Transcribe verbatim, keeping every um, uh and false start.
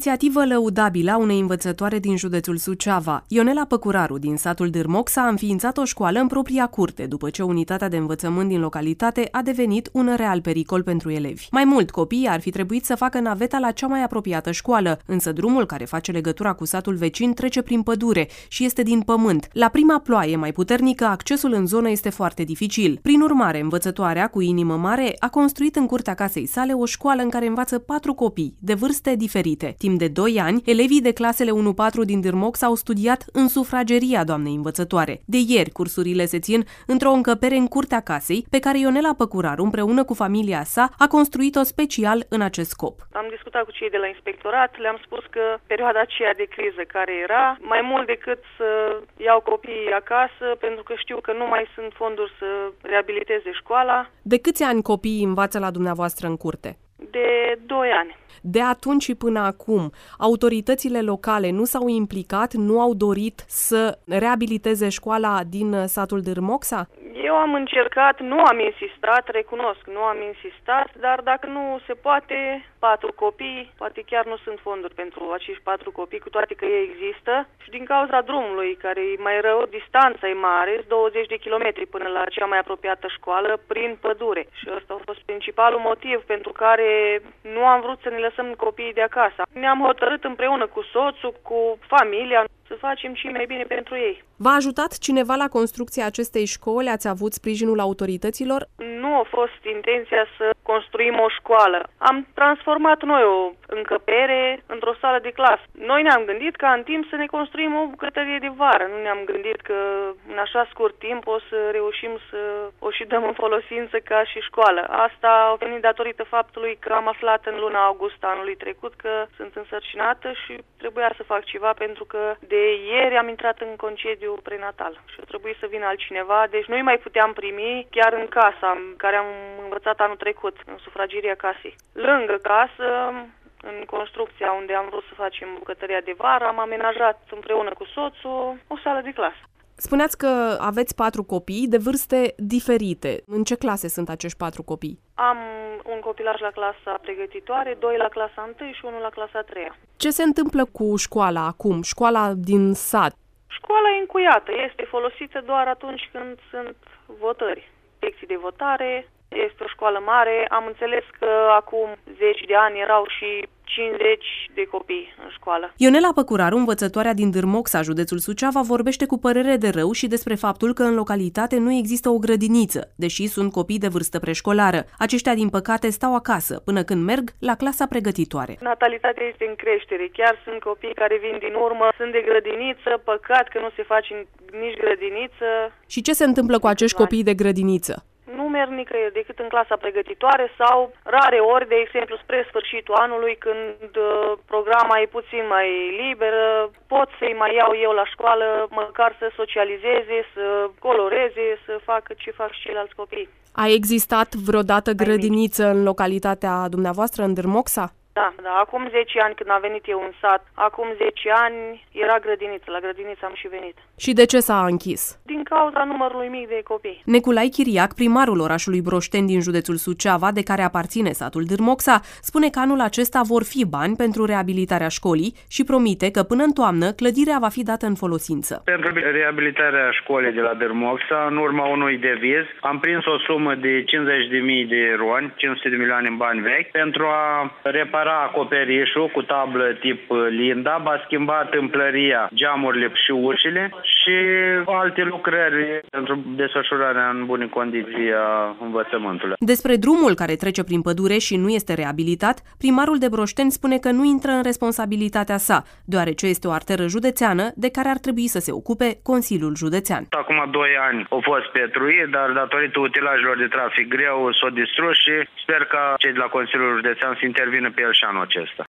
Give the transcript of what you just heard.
inițiativă lăudabilă a unei învățătoare din județul Suceava. Ionela Păcuraru, din satul Dârmoxa, a înființat o școală în propria curte, după ce unitatea de învățământ din localitate a devenit un real pericol pentru elevi. Mai mult, copiii ar fi trebuit să facă naveta la cea mai apropiată școală, însă drumul care face legătura cu satul vecin trece prin pădure și este din pământ. La prima ploaie mai puternică, accesul în zonă este foarte dificil. Prin urmare, învățătoarea, cu inimă mare, a construit în curtea casei sale o școală în care învață patru copii, de vârste diferite. Timp de doi ani, elevii de clasele unu patru din Dârmoxa au studiat în sufrageria doamnei învățătoare. De ieri, cursurile se țin într-o încăpere în curtea casei, pe care Ionela Păcuraru, împreună cu familia sa, a construit-o special în acest scop. Am discutat cu cei de la inspectorat, le-am spus că perioada aceea de criză care era, mai mult decât să iau copiii acasă, pentru că știu că nu mai sunt fonduri să reabiliteze școala. De câți ani copiii învață la dumneavoastră în curte? De doi ani. De atunci și până acum, autoritățile locale nu s-au implicat, nu au dorit să reabiliteze școala din satul Dârmoxa? Eu am încercat, nu am insistat, recunosc, nu am insistat, dar dacă nu se poate, patru copii, poate chiar nu sunt fonduri pentru acești patru copii, cu toate că ei există. Și din cauza drumului, care e mai rău, distanța e mare, douăzeci de kilometri până la cea mai apropiată școală, prin pădure. Și ăsta a fost principalul motiv pentru care nu am vrut să ne lăsăm copiii de acasă. Ne-am hotărât împreună cu soțul, cu familia, să facem și mai bine pentru ei. V-a ajutat cineva la construcția acestei școli? Ați avut sprijinul autorităților? Nu a fost intenția să construim o școală. Am transformat noi o încăpere într-o sală de clasă. Noi ne-am gândit ca în timp să ne construim o bucătărie de vară. Nu ne-am gândit că în așa scurt timp o să reușim să o și dăm în folosință ca și școală. Asta a venit datorită faptului că am aflat în luna august anului trecut că sunt însărcinată și trebuia să fac ceva, pentru că de ieri am intrat în concediu prenatal și a trebuit să vină altcineva, deci nu mai puteam primi chiar în casa în care am învățat anul trecut, în sufrageria casei. Lângă casă, în construcția unde am vrut să facem bucătăria de vară, am amenajat împreună cu soțul o sală de clasă. Spuneați că aveți patru copii de vârste diferite. În ce clase sunt acești patru copii? Am un copilaj la clasa pregătitoare, doi la clasa întâi și unul la clasa a treia. Ce se întâmplă cu școala acum, școala din sat? Școala e încuiată, este folosită doar atunci când sunt votări, secții de votare. Este o școală mare. Am înțeles că acum zece de ani erau și cincizeci de copii în școală. Ionela Păcuraru, învățătoarea din Dârmoxa, județul Suceava, vorbește cu părere de rău și despre faptul că în localitate nu există o grădiniță, deși sunt copii de vârstă preșcolară. Aceștia, din păcate, stau acasă până când merg la clasa pregătitoare. Natalitatea este în creștere. Chiar sunt copii care vin din urmă, sunt de grădiniță, păcat că nu se face nici grădiniță. Și ce se întâmplă cu acești copii de grădiniță? Nu merg nicăieri decât în clasa pregătitoare sau rare ori, de exemplu, spre sfârșitul anului, când uh, programa e puțin mai liberă, pot să-i mai iau eu la școală, măcar să socializeze, să coloreze, să facă ce fac și ceilalți copii. A existat vreodată grădiniță în localitatea dumneavoastră, în Dârmoxa? Da, da, acum zece ani când am venit eu în sat, acum zece ani era grădiniță, la grădiniță am și venit. Și de ce s-a închis? Din cauza numărului mic de copii. Neculai Chiriac, primarul orașului Broșteni din județul Suceava, de care aparține satul Dârmoxa, spune că anul acesta vor fi bani pentru reabilitarea școlii și promite că până în toamnă clădirea va fi dată în folosință. Pentru reabilitarea școlii de la Dârmoxa, în urma unui deviz, am prins o sumă de cincizeci de mii de roni, cinci sute de milioane în bani vechi, pentru a repara acoperișul cu tablă tip Linda, va schimba tâmplăria, geamurile și ușile și alte lucrări pentru desfășurarea în bune condiții a învățământului. Despre drumul care trece prin pădure și nu este reabilitat, primarul de Broșteni spune că nu intră în responsabilitatea sa, deoarece este o arteră județeană de care ar trebui să se ocupe Consiliul Județean. Acum doi ani au fost petruit, dar datorită utilajelor de trafic greu s-au distrus și sper ca cei de la Consiliul Județean să intervină pe el și anul acesta.